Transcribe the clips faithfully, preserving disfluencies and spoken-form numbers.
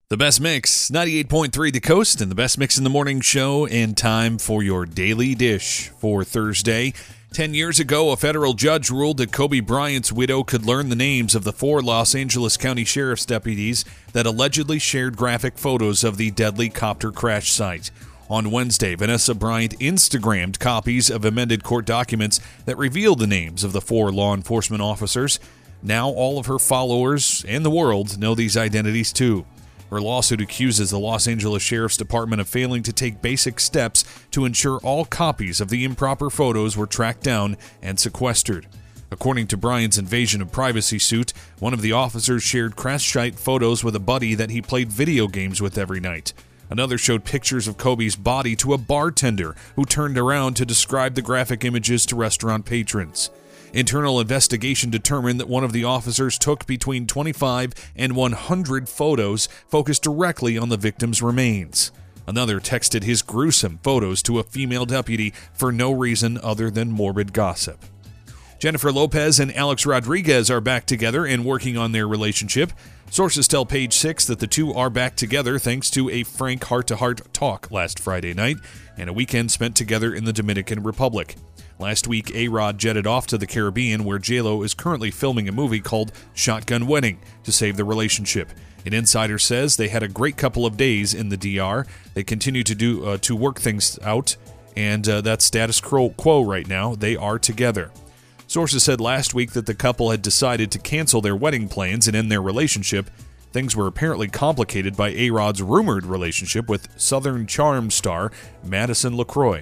The Best Mix, ninety-eight point three The Coast, and the Best Mix in the Morning show, in time for your Daily Dish for Thursday. Ten years ago, a federal judge ruled that Kobe Bryant's widow could learn the names of the four Los Angeles County Sheriff's deputies that allegedly shared graphic photos of the deadly copter crash site. On Wednesday, Vanessa Bryant Instagrammed copies of amended court documents that revealed the names of the four law enforcement officers. Now all of her followers and the world know these identities too. Her lawsuit accuses the Los Angeles Sheriff's Department of failing to take basic steps to ensure all copies of the improper photos were tracked down and sequestered. According to Bryant's invasion of privacy suit, one of the officers shared crash site photos with a buddy that he played video games with every night. Another showed pictures of Kobe's body to a bartender who turned around to describe the graphic images to restaurant patrons. Internal investigation determined that one of the officers took between twenty-five and one hundred photos focused directly on the victim's remains. Another texted his gruesome photos to a female deputy for no reason other than morbid gossip. Jennifer Lopez and Alex Rodriguez are back together and working on their relationship. Sources tell Page Six that the two are back together thanks to a frank heart-to-heart talk last Friday night and a weekend spent together in the Dominican Republic. Last week, A-Rod jetted off to the Caribbean, where J-Lo is currently filming a movie called Shotgun Wedding to save the relationship. An insider says they had a great couple of days in the D R. They continue to do uh, to work things out, and uh, that's status quo right now. They are together. Sources said last week that the couple had decided to cancel their wedding plans and end their relationship. Things were apparently complicated by A-Rod's rumored relationship with Southern Charm star Madison LaCroix.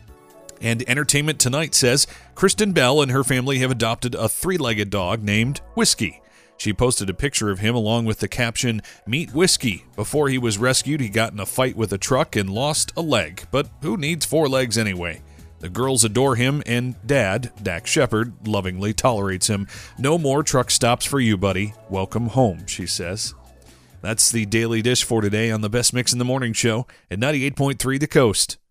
And Entertainment Tonight says Kristen Bell and her family have adopted a three-legged dog named Whiskey. She posted a picture of him along with the caption, "Meet Whiskey. Before he was rescued, he got in a fight with a truck and lost a leg. But who needs four legs anyway?" The girls adore him, and Dad, Dax Shepard, lovingly tolerates him. "No more truck stops for you, buddy. Welcome home," she says. That's the Daily Dish for today on the Best Mix in the Morning show at ninety-eight point three The Coast.